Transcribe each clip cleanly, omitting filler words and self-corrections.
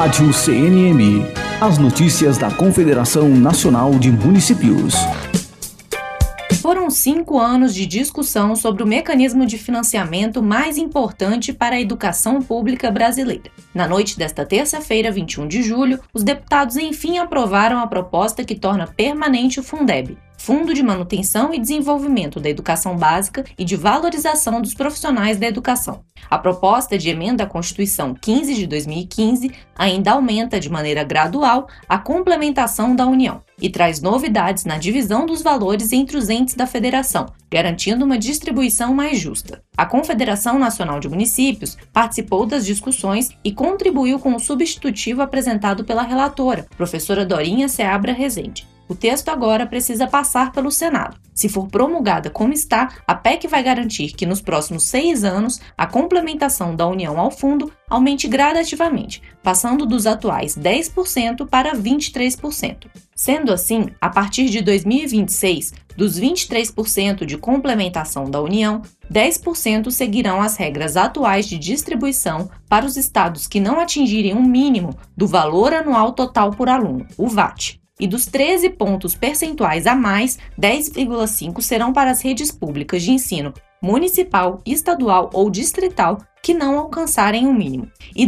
Rádio CNM. As notícias da Confederação Nacional de Municípios. Foram 5 anos de discussão sobre o mecanismo de financiamento mais importante para a educação pública brasileira. Na noite desta terça-feira, 21 de julho, os deputados enfim aprovaram a proposta que torna permanente o Fundeb, Fundo de Manutenção e Desenvolvimento da Educação Básica e de Valorização dos Profissionais da Educação. A proposta de emenda à Constituição 15 de 2015 ainda aumenta de maneira gradual a complementação da União e traz novidades na divisão dos valores entre os entes da Federação, garantindo uma distribuição mais justa. A Confederação Nacional de Municípios participou das discussões e contribuiu com o substitutivo apresentado pela relatora, professora Dorinha Seabra Rezende. O texto agora precisa passar pelo Senado. Se for promulgada como está, a PEC vai garantir que nos próximos 6 anos a complementação da União ao fundo aumente gradativamente, passando dos atuais 10% para 23%. Sendo assim, a partir de 2026, dos 23% de complementação da União, 10% seguirão as regras atuais de distribuição para os estados que não atingirem um mínimo do valor anual total por aluno, o VAT. E dos 13 pontos percentuais a mais, 10,5 serão para as redes públicas de ensino municipal, estadual ou distrital que não alcançarem o mínimo, e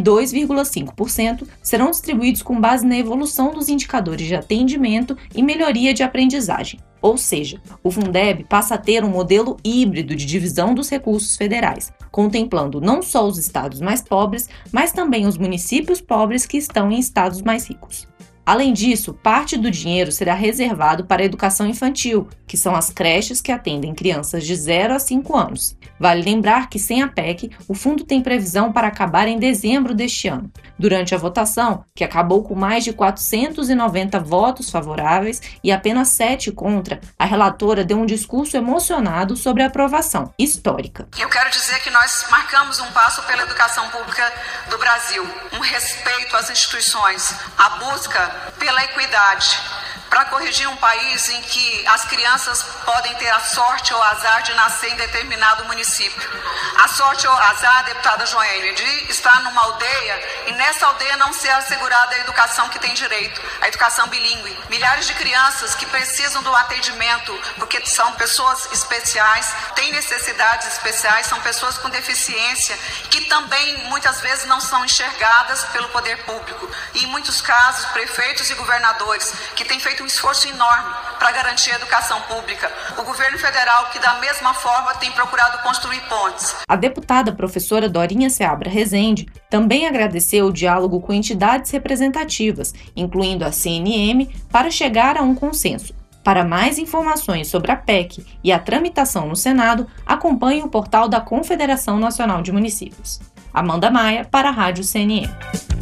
2,5% serão distribuídos com base na evolução dos indicadores de atendimento e melhoria de aprendizagem. Ou seja, o Fundeb passa a ter um modelo híbrido de divisão dos recursos federais, contemplando não só os estados mais pobres, mas também os municípios pobres que estão em estados mais ricos. Além disso, parte do dinheiro será reservado para a educação infantil, que são as creches que atendem crianças de 0 a 5 anos. Vale lembrar que, sem a PEC, o fundo tem previsão para acabar em dezembro deste ano. Durante a votação, que acabou com mais de 490 votos favoráveis e apenas 7 contra, a relatora deu um discurso emocionado sobre a aprovação histórica. Eu quero dizer que nós marcamos um passo pela educação pública do Brasil, um respeito às instituições, a busca pela equidade, para corrigir um país em que as crianças podem ter a sorte ou azar de nascer em determinado município. A sorte ou azar, deputada Joênia, de estar numa aldeia e nessa aldeia não ser assegurada a educação que tem direito, a educação bilíngue. Milhares de crianças que precisam do atendimento, porque são pessoas especiais, têm necessidades especiais, são pessoas com deficiência, que também muitas vezes não são enxergadas pelo poder público. E em muitos casos, prefeitos e governadores que têm feito um esforço enorme para garantir a educação pública. O governo federal, que da mesma forma tem procurado construir pontes. A deputada professora Dorinha Seabra Rezende também agradeceu o diálogo com entidades representativas, incluindo a CNM, para chegar a um consenso. Para mais informações sobre a PEC e a tramitação no Senado, acompanhe o portal da Confederação Nacional de Municípios. Amanda Maia, para a Rádio CNM.